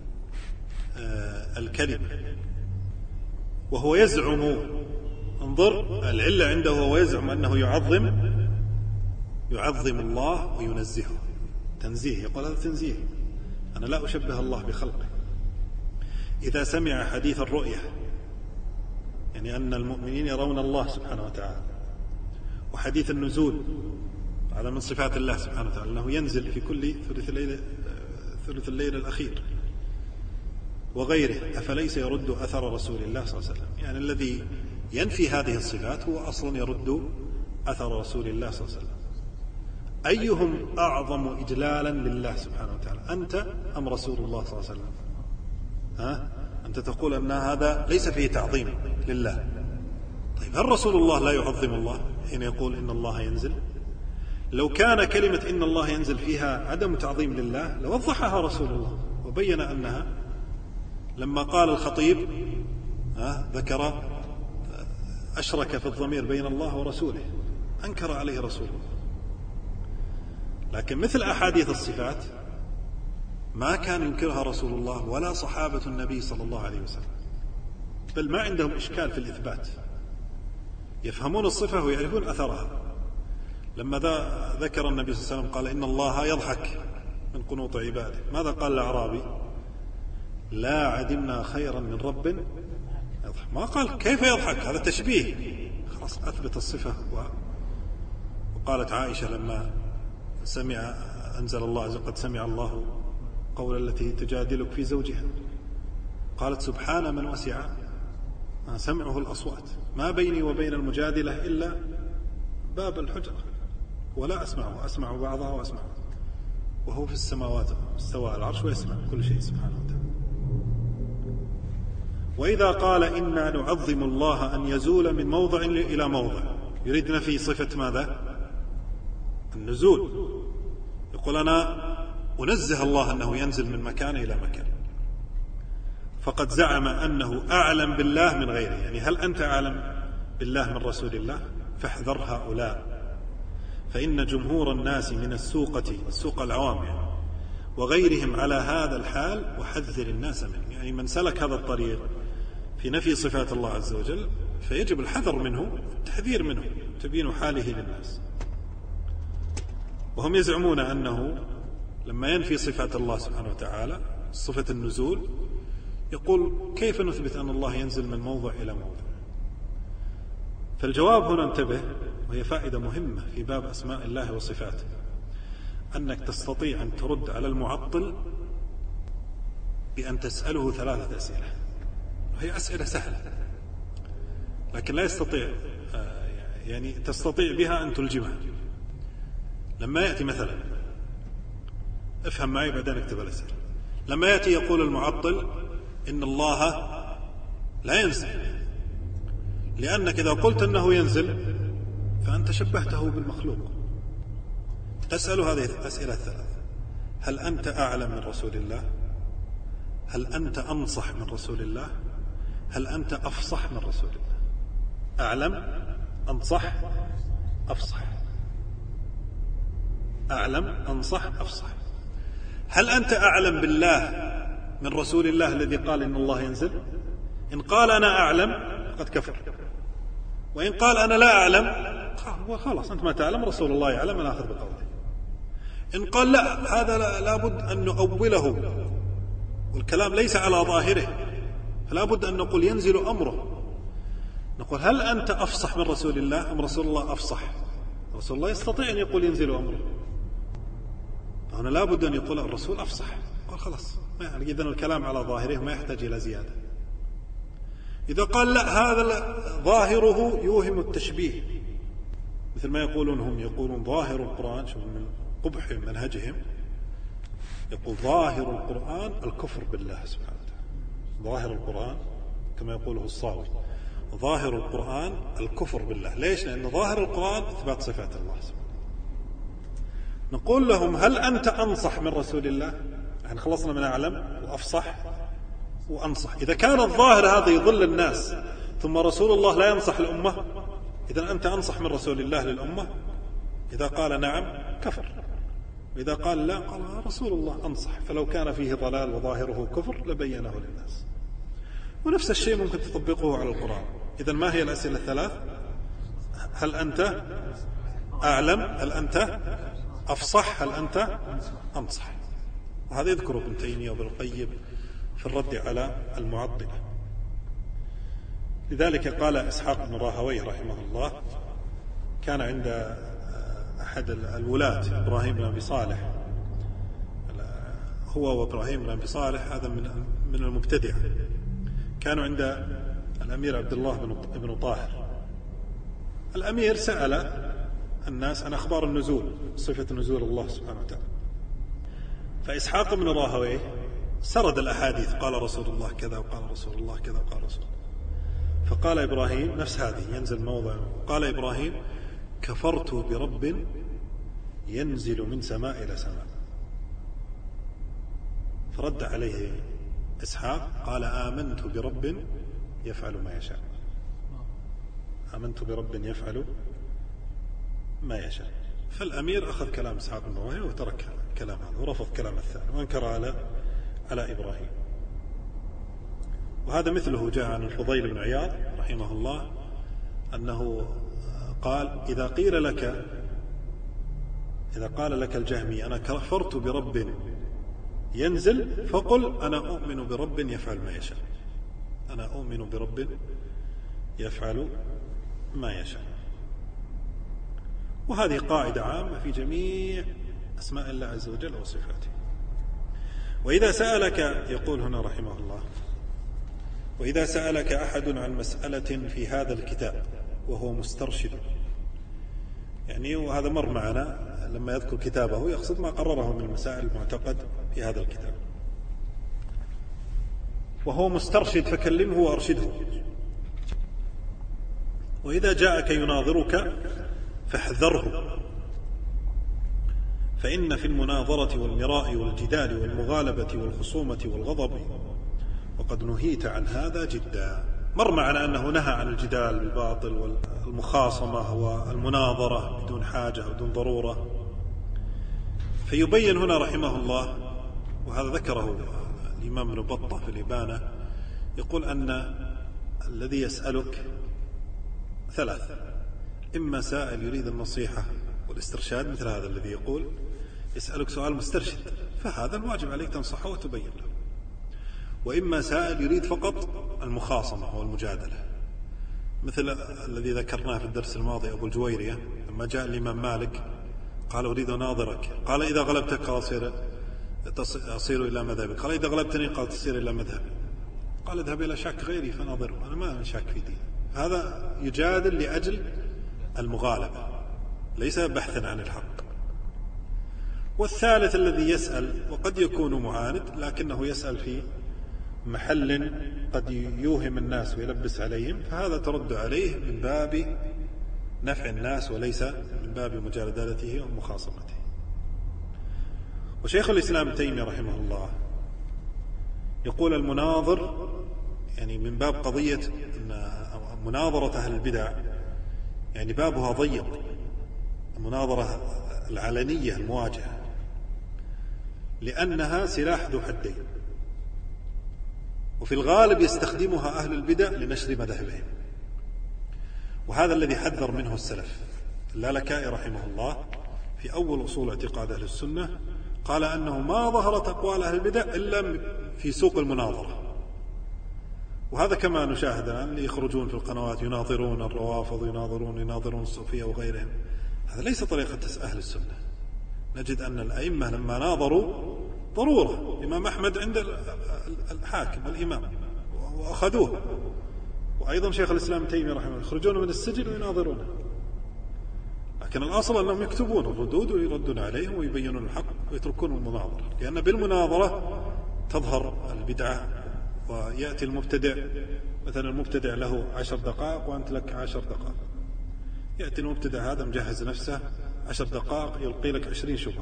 الكلمة، وهو يزعم، انظر العلة عنده، وهو يزعم أنه يعظم يعظم الله وينزهه، تنزيه، يقول هذا تنزيه، أنا لا أشبه الله بخلقه. إذا سمع حديث الرؤية، يعني أن المؤمنين يرون الله سبحانه وتعالى، وحديث النزول، هذا من صفات الله سبحانه وتعالى أنه ينزل في كل ثلث الليل, ثلث الليل الأخير وغيره، أفليس يرد أثر رسول الله صلى الله عليه وسلم؟ يعني الذي ينفي هذه الصفات هو أصلا يرد أثر رسول الله صلى الله عليه وسلم. أيهم أعظم إجلالا لله سبحانه وتعالى، أنت أم رسول الله صلى الله عليه وسلم؟ ها؟ أنت تقول أن هذا ليس فيه تعظيم لله. طيب هل رسول الله لا يعظم الله حين يقول إن الله ينزل؟ لو كان كلمة إن الله ينزل فيها عدم تعظيم لله لوضحها رسول الله وبين أنها. لما قال الخطيب ها ذكر أشرك في الضمير بين الله ورسوله، أنكر عليه رسول الله. لكن مثل أحاديث الصفات ما كان ينكرها رسول الله ولا صحابة النبي صلى الله عليه وسلم، بل ما عندهم إشكال في الإثبات، يفهمون الصفة ويعرفون أثرها. لما ذكر النبي صلى الله عليه وسلم قال إن الله يضحك من قنوط عباده، ماذا قال الأعرابي؟ لا عدمنا خيرا من رب يضحك. ما قال كيف يضحك، هذا تشبيه، خلاص أثبت الصفة. وقالت عائشة لما سمع أنزل الله عز وجل قد سمع الله قول التي تجادلك في زوجها، قالت سبحان من وسع سمعه الأصوات، ما بيني وبين المجادلة إلا باب الحجرة ولا أسمعه، أسمع بعضها وأسمع، وهو في السماوات استوى على العرش ويسمع كل شيء سبحانه وتعالى. وإذا قال إنا نعظم الله أن يزول من موضع إلى موضع، يريد نفي صفة ماذا؟ النزول. يقول أنا أنزه الله أنه ينزل من مكان إلى مكان، فقد زعم أنه أعلم بالله من غيره. يعني هل أنت أعلم بالله من رسول الله؟ فاحذر هؤلاء، فإن جمهور الناس من السوقة، السوق العوام يعني، وغيرهم على هذا الحال، وحذر الناس منه. يعني من سلك هذا الطريق في نفي صفات الله عز وجل فيجب الحذر منه والتحذير منه، تبين حاله للناس. وهم يزعمون أنه لما ينفي صفات الله سبحانه وتعالى، صفة النزول، يقول كيف نثبت أن الله ينزل من موضع إلى موضع؟ فالجواب هنا انتبه، وهي فائدة مهمة في باب أسماء الله وصفاته، أنك تستطيع أن ترد على المعطل بأن تسأله ثلاثة أسئلة، وهي أسئلة سهلة لكن لا يستطيع، يعني تستطيع بها أن تلجمها. لما يأتي مثلا، افهم معي بعدين اكتب الأسئلة. لما يأتي يقول المعطل إن الله لا ينزل، لأنك إذا قلت أنه ينزل فأنت شبهته بالمخلوق. تسأل هذه الأسئلة الثلاث: هل أنت أعلم من رسول الله؟ هل أنت أنصح من رسول الله؟ هل أنت أفصح من رسول الله؟ أعلم، أنصح، أفصح. أعلم، أنصح، أفصح. هل أنت أعلم بالله من رسول الله الذي قال إن الله ينزل؟ إن قال أنا أعلم قد كفر، وإن قال أنا لا أعلم قال خلاص أنت ما تعلم، رسول الله يعلم، أنا أخذ بقوله. إن قال لا، هذا لا بد أن نؤوله، والكلام ليس على ظاهره، فلا بد أن نقول ينزل أمره. نقول هل أنت أفصح من رسول الله أم رسول الله أفصح؟ رسول الله يستطيع أن يقول ينزل أمره، هنا لا بد أن يقول الرسول أفصح. قال خلاص، يعني إذن الكلام على ظاهره ما يحتاج إلى زيادة. إذا قال لا، هذا ظاهره يوهم التشبيه، مثل ما يقولون هم، يقولون ظاهر القرآن، شوف من قبح منهجهم، يقول ظاهر القرآن الكفر بالله سبحانه وتعالى. ظاهر القرآن كما يقوله الصاوي، ظاهر القرآن الكفر بالله. ليش؟ لأن ظاهر القرآن إثبات صفات الله سبحانه. نقول لهم هل أنت أنصح من رسول الله؟ يعني خلصنا من أعلم وأفصح وأنصح. إذا كان الظاهر هذا يضل الناس ثم رسول الله لا ينصح الأمة، إذن أنت أنصح من رسول الله للأمة. إذا قال نعم كفر، وإذا قال لا قال رسول الله أنصح، فلو كان فيه ضلال وظاهره كفر لبينه للناس. ونفس الشيء ممكن تطبقه على القرآن. إذن ما هي الأسئلة الثلاث؟ هل أنت أعلم هل أنت أفصح هل أنت أنصح. وهذا يذكر ابن تيمية وابن القيم في الرد على المعطلة. لذلك قال إسحاق بن راهويه رحمه الله كان عند أحد الولاة إبراهيم بن أبي صالح، هو وإبراهيم بن أبي صالح هذا من من المبتدعة، كانوا عند الأمير عبد الله بن طاهر. الأمير سأل الناس عن أخبار النزول، صفة نزول الله سبحانه وتعالى، فإسحاق بن راهويه سرد الأحاديث، قال رسول الله كذا وقال رسول الله كذا وقال رسول الله. فقال إبراهيم نفس هذه ينزل موضع، قال إبراهيم كفرت برب ينزل من سماء إلى سماء. فرد عليه إسحاق قال آمنت برب يفعل ما يشاء، آمنت برب يفعل ما يشاء. فالأمير أخذ كلام إسحاق بن راهويه وترك كلام هذا ورفض كلام الثاني وانكر على على إبراهيم. وهذا مثله جاء عن الفضيل بن عياض رحمه الله أنه قال إذا قيل لك إذا قال لك الجهمي أنا كفرت برب ينزل فقل أنا أؤمن برب يفعل ما يشاء، أنا أؤمن برب يفعل ما يشاء. وهذه قاعدة عامة في جميع أسماء الله عز وجل وصفاته. وإذا سألك، يقول هنا رحمه الله، وإذا سألك أحد عن مسألة في هذا الكتاب وهو مسترشد، يعني وهذا مر معنا لما يذكر كتابه يقصد ما قرره من المسائل المعتقد في هذا الكتاب، وهو مسترشد فكلمه وأرشده. وإذا جاءك يناظرك فاحذره، فإن في المناظرة والمراء والجدال والمغالبة والخصومة والغضب وقد نهيت عن هذا جدا. مر معنا أنه نهى عن الجدال بالباطل والمخاصمة والمناظرة بدون حاجة بدون ضرورة. فيبين هنا رحمه الله، وهذا ذكره الإمام ابن بطة في الإبانة، يقول أن الذي يسألك ثلاث: إما سائل يريد النصيحة والاسترشاد مثل هذا الذي يقول يسألك سؤال مسترشد، فهذا الواجب عليك تنصحه وتبين له. وإما سائل يريد فقط المخاصمة والمجادلة، مثل الذي ذكرناه في الدرس الماضي أبو الجويرية لما جاء الإمام مالك قال أريد أناظرك، قال إذا غلبتك قال أصير, أصير إلى مذهبك، قال إذا غلبتني قال تصير إلى مذهبي، قال اذهب إلى شاك غيري فناظره، أنا ما شاك في دين. هذا يجادل لأجل المغالبة ليس بحثا عن الحق. والثالث الذي يسأل وقد يكون معاند لكنه يسأل في محل قد يوهم الناس ويلبس عليهم، فهذا ترد عليه من باب نفع الناس وليس من باب مجادلته ومخاصمته. وشيخ الإسلام ابن تيمية رحمه الله يقول المناظر يعني من باب قضية مناظرة أهل البدع، يعني بابها ضيق، المناظرة العلنية المواجهة، لأنها سلاح ذو حدين، وفي الغالب يستخدمها أهل البدع لنشر مذاهبهم. وهذا الذي حذر منه السلف. اللالكائي رحمه الله في أول أصول اعتقاد أهل السنة قال أنه ما ظهرت أقوال أهل البدع إلا في سوق المناظرة. وهذا كما نشاهد الآن اللي يخرجون في القنوات يناظرون الروافض يناظرون يناظرون الصوفية وغيرهم، هذا ليس طريقة أهل السنة. نجد أن الأئمة لما ناظروا ضرورة، الإمام أحمد عند الحاكم الإمام وأخذوه، وأيضا شيخ الإسلام تيمية رحمه الله يخرجون من السجن ويناظرونه، لكن الأصل أنهم يكتبون الردود ويردون عليهم ويبينون الحق ويتركون المناظرة، لأن بالمناظرة تظهر البدعة. ويأتي المبتدع مثلا المبتدع له عشر دقائق وأنت لك عشر دقائق، يأتي المبتدع هذا مجهز نفسه عشر دقائق يلقي لك عشرين شبهة،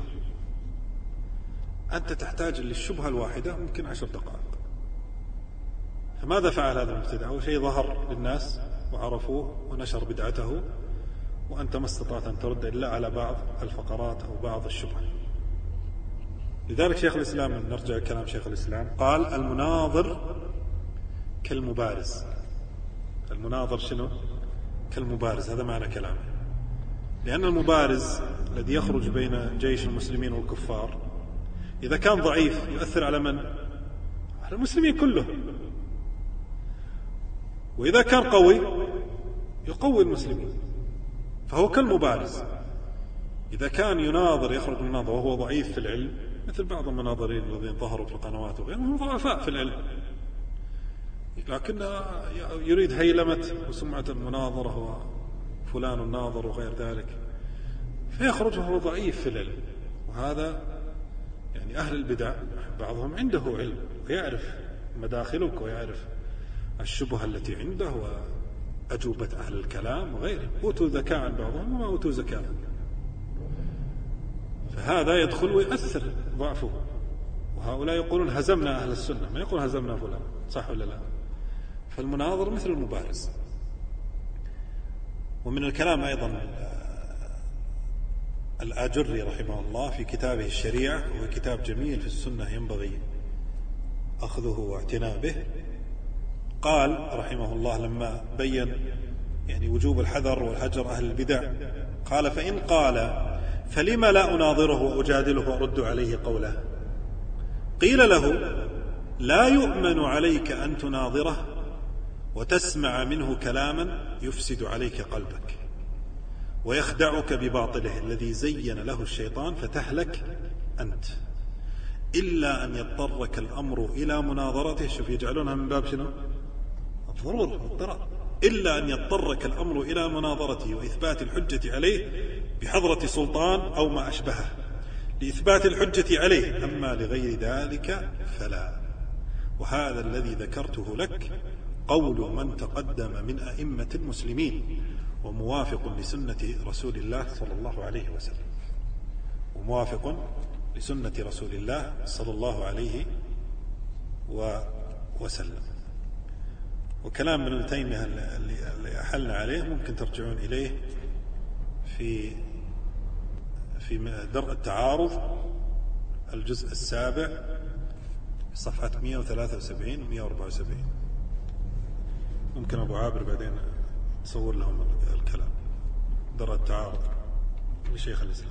أنت تحتاج للشبهة الواحدة ممكن عشر دقائق. فماذا فعل هذا المبتدع؟ أول شيء ظهر للناس وعرفوه ونشر بدعته، وأنت ما استطعت أن ترد إلا على بعض الفقرات أو بعض الشبهة. لذلك شيخ الإسلام، نرجع كلام شيخ الإسلام، قال المناظر كالمبارز. المناظر شنو؟ كالمبارز، هذا معنى كلامه. لأن المبارز الذي يخرج بين جيش المسلمين والكفار إذا كان ضعيف يؤثر على من؟ على المسلمين كلهم، وإذا كان قوي يقوي المسلمين، فهو كالمبارز. إذا كان يناظر يخرج من الناظر وهو ضعيف في العلم، مثل بعض المناظرين الذين ظهروا في القنوات وغيرهم ضعفاء في العلم، لكن يريد هيلمة وسمعة المناظرة وفلان الناظر وغير ذلك، فيخرج وهو ضعيف في العلم. وهذا يعني أهل البدع بعضهم عنده علم ويعرف مداخلك ويعرف الشبهة التي عنده وأجوبة أهل الكلام وغيره، أوتوا ذكاء بعضهم وما أوتوا ذكاء، فهذا يدخل ويؤثر ضعفه. وهؤلاء يقولون هزمنا أهل السنة، ما يقول هزمنا فلان، صح ولا لا؟ فالمناظر مثل المبارز. ومن الكلام أيضا الآجري رحمه الله في كتابه الشريعة، وهو كتاب جميل في السنة ينبغي أخذه واعتناء به، قال رحمه الله لما بين يعني وجوب الحذر والهجر أهل البدع، قال: فإن قال فلم لا أناظره وأجادله وأرد عليه قوله، قيل له: لا يؤمن عليك أن تناظره وتسمع منه كلاما يفسد عليك قلبك ويخدعك بباطله الذي زين له الشيطان فتهلك أنت، إلا أن يضطرك الأمر إلى مناظرته. شوف يجعلونها من باب شنو؟ الضرورة الضرر. إلا أن يضطرك الأمر إلى مناظرته وإثبات الحجة عليه بحضرة سلطان أو ما أشبهه لإثبات الحجة عليه، أما لغير ذلك فلا. وهذا الذي ذكرته لك قول من تقدم من أئمة المسلمين، وموافق لسنة رسول الله صلى الله عليه وسلم، وموافق لسنة رسول الله صلى الله عليه وسلم. وكلام ابن تيمية اللي أحلنا عليه ممكن ترجعون إليه في في درء التعارض الجزء السابع صفحة مئة وثلاثة وسبعين ومئة وأربعة وسبعين. ممكن أبو عابر بعدين تصور لهم الكلام. درء التعارض لشيخ الإسلام.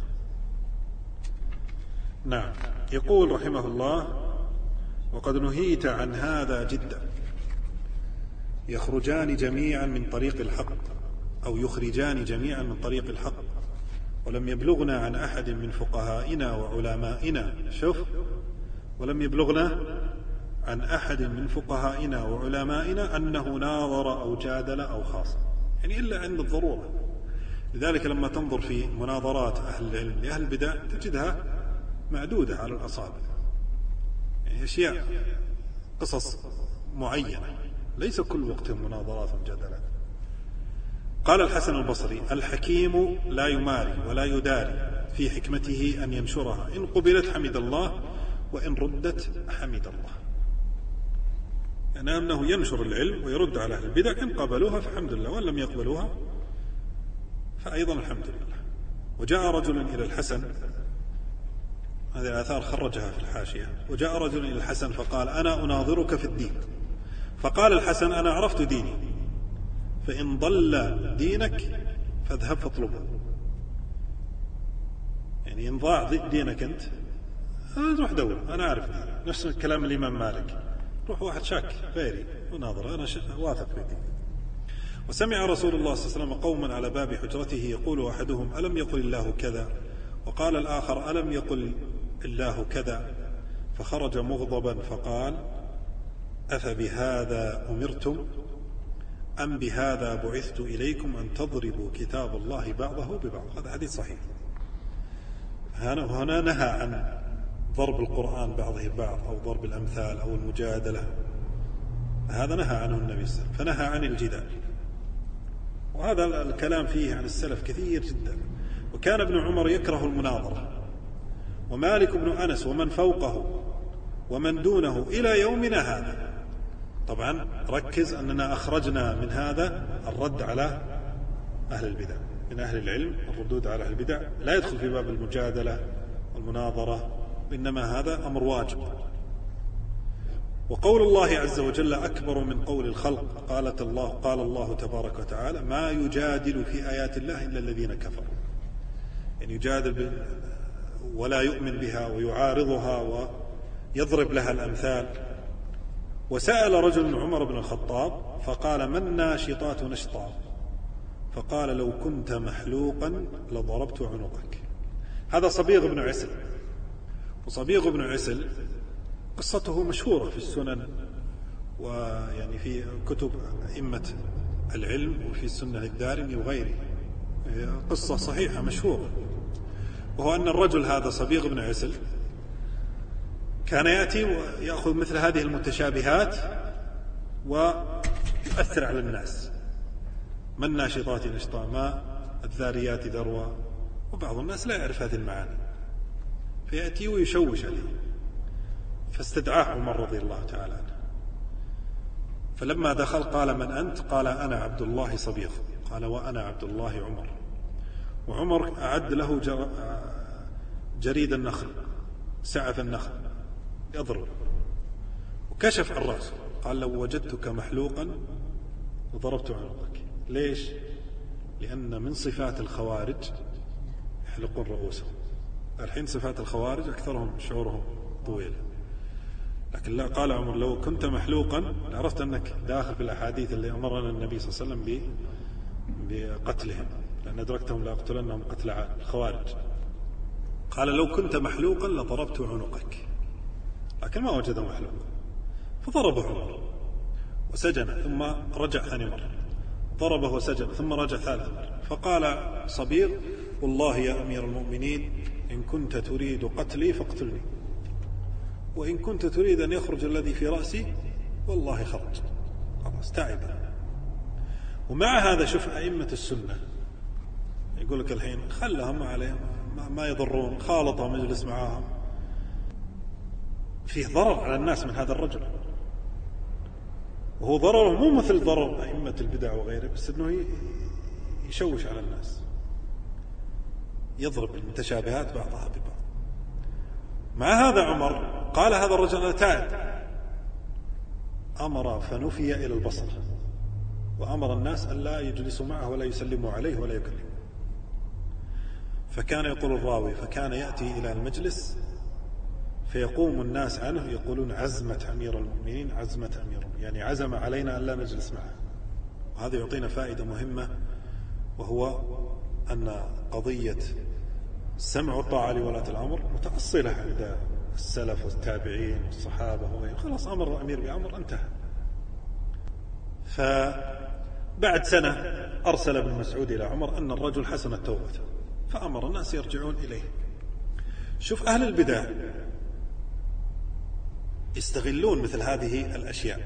نعم. يقول رحمه الله: وقد نهيت عن هذا جدا، يخرجان جميعا من طريق الحق أو يخرجان جميعا من طريق الحق، ولم يبلغنا عن أحد من فقهائنا وعلمائنا، شوف، ولم يبلغنا عن أحد من فقهائنا وعلمائنا أنه ناظر أو جادل أو خاصم، يعني إلا عند الضرورة. لذلك لما تنظر في مناظرات أهل العلم لأهل البدع تجدها معدودة على الأصابع، يعني أشياء قصص معينة، ليس كل وقت مناظرات ومجادلات. قال الحسن البصري: الحكيم لا يماري ولا يداري في حكمته أن ينشرها، إن قبلت حمد الله وإن ردت حمد الله. يعني أنه ينشر العلم ويرد على أهل البدع، إن قبلوها فحمد لله، وإن لم يقبلوها فأيضا الحمد لله. وجاء رجل إلى الحسن، هذه الآثار خرجها في الحاشية، وجاء رجل إلى الحسن فقال: أنا أناظرك في الدين. فقال الحسن: أنا عرفت ديني، فإن ضل دينك فاذهب فاطلبه. يعني إن ضاع دينك أنت روح دور، أنا أعرف ديني. نفس الكلام الإمام مالك، روح واحد شاك غيري وناظر، أنا واثق في ديني. وسمع رسول الله صلى الله عليه وسلم قوما على باب حجرته يقول أحدهم: ألم يقل الله كذا؟ وقال الآخر: ألم يقل الله كذا؟ فخرج مغضبا فقال: أفبهذا أمرتم أم بهذا بعثت إليكم أن تضربوا كتاب الله بعضه ببعض؟ هذا حديث صحيح. هنا نهى عن ضرب القرآن بعضه ببعض أو ضرب الأمثال أو المجادلة، هذا نهى عنه النبي صلى الله عليه وسلم، فنهى عن الجدال. وهذا الكلام فيه عن السلف كثير جدا. وكان ابن عمر يكره المناظرة، ومالك بن أنس ومن فوقه ومن دونه إلى يومنا هذا. طبعا ركز أننا أخرجنا من هذا الرد على أهل البدع، من أهل العلم الردود على أهل البدع لا يدخل في باب المجادلة والمناظرة، إنما هذا أمر واجب. وقول الله عز وجل أكبر من قول الخلق. قالت الله قال الله تبارك وتعالى: ما يجادل في آيات الله إلا الذين كفروا. يعني يجادل ولا يؤمن بها ويعارضها ويضرب لها الأمثال. وسأل رجل عمر بن الخطاب فقال: ما الناشطات نشطا؟ فقال: لو كنت محلوقا لضربت عنقك. هذا صبيغ بن عسل، وصبيغ بن عسل قصته مشهورة في السنن ويعني في كتب أئمة العلم وفي السنة الدارمي وغيره، قصة صحيحة مشهورة. وهو أن الرجل هذا صبيغ بن عسل كان يأتي ويأخذ مثل هذه المتشابهات ويؤثر على الناس: ما الناشطات نشطا، ما الذاريات ذروا. وبعض الناس لا يعرف هذه المعاني فيأتي ويشوش عليه، فاستدعاه عمر رضي الله تعالى عنه. فلما دخل قال: من أنت؟ قال: أنا عبد الله صبيغ. قال: وأنا عبد الله عمر. وعمر أعد له جريد النخل، سعف النخل يضرب، وكشف عن رأسه. قال: لو وجدتك محلوقا وضربت عنقك. ليش؟ لأن من صفات الخوارج يحلقون رؤوسهم. الحين صفات الخوارج أكثرهم شعورهم طويل، لكن لا، قال عمر: لو كنت محلوقا عرفت أنك داخل في الأحاديث اللي أمرنا النبي صلى الله عليه وسلم بقتلهم، لأن أدركتهم لأقتلنهم قتل الخوارج. قال: لو كنت محلوقا لضربت عنقك. لكن ما وجد محلوقا فضربه عمر وسجن، ثم رجع ثاني مرة، ضربه وسجن، ثم رجع ثالث مرة. فقال صبيغ: والله يا أمير المؤمنين إن كنت تريد قتلي فاقتلني، وإن كنت تريد أن يخرج الذي في رأسي والله خرج. خلاص تعب. ومع هذا شوف أئمة السنة يقول لك الحين خلهم عليهم ما يضرون، خالطهم مجلس معاهم، فيه ضرر على الناس من هذا الرجل. وهو ضرره مو مثل ضرر أئمة البدع وغيره، بس أنه يشوش على الناس، يضرب المتشابهات بعضها ببعض. مع هذا عمر قال: هذا الرجل أنا تائب. أمر فنفي إلى البصر، وأمر الناس أن لا يجلسوا معه ولا يسلموا عليه ولا يكلموا. فكان يقول الراوي: فكان يأتي إلى المجلس فيقوم الناس عنه يقولون: عزمة أمير المؤمنين، عزمة أمير المؤمنين، يعني عزم علينا أن لا نجلس معه. وهذا يعطينا فائدة مهمة، وهو أن قضية السمع والطاعة لولاة الأمر متأصلة عند السلف والتابعين والصحابة وغيرهم. خلاص أمر الأمير بأمر انتهى. فبعد سنة أرسل ابن مسعود إلى عمر أن الرجل حسن توبته، فأمر الناس يرجعون إليه. شوف أهل البدع يستغلون مثل هذه الأشياء.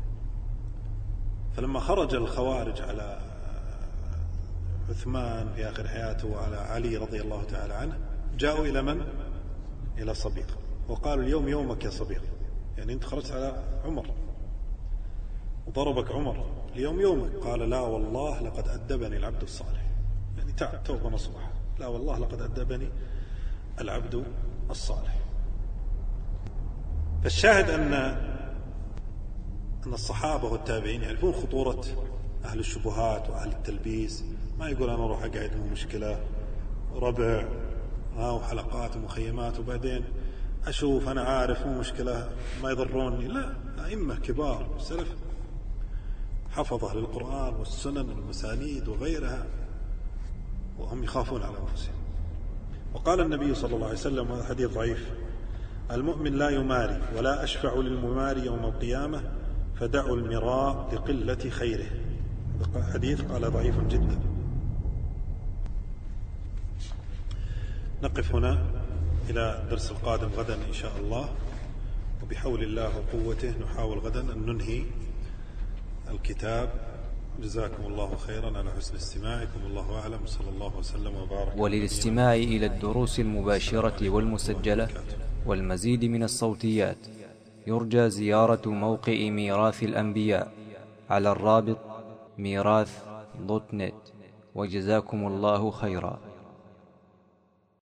فلما خرج الخوارج على عثمان في آخر حياته وعلى علي رضي الله تعالى عنه، جاءوا إلى من؟ إلى صبيغ، وقالوا: اليوم يومك يا صبيغ، يعني أنت خرجت على عمر وضربك عمر، اليوم يومك. قال: لا والله لقد أدبني العبد الصالح، يعني تعب توبة نصوحة. لا والله لقد أدبني العبد الصالح. فالشاهد أن أن الصحابة والتابعين يعرفون خطورة أهل الشبهات وأهل التلبيس. ما يقول أنا أروح أقعد مو مشكلة، ربع وحلقات ومخيمات، وبعدين أشوف أنا عارف مو مشكلة ما يضروني. لا، أئمة كبار السلف حفظه للقرآن والسنن والمسانيد وغيرها، وهم يخافون على أنفسهم. وقال النبي صلى الله عليه وسلم، هذا حديث ضعيف: المؤمن لا يماري ولا أشفع للمماري يوم القيامة فدعوا المراء لقلة خيره. حديث قال ضعيف جدا. نقف هنا إلى الدرس القادم غدا إن شاء الله، وبحول الله وقوته نحاول غدا أن ننهي الكتاب. جزاكم الله خيرا على حسن استماعكم، الله أعلم، صلى الله وسلم وبارك. وللاستماع إلى الدروس المباشرة والمسجلة والمزيد من الصوتيات يرجى زيارة موقع ميراث الأنبياء على الرابط ميراث دوت نت. وجزاكم الله خيرا.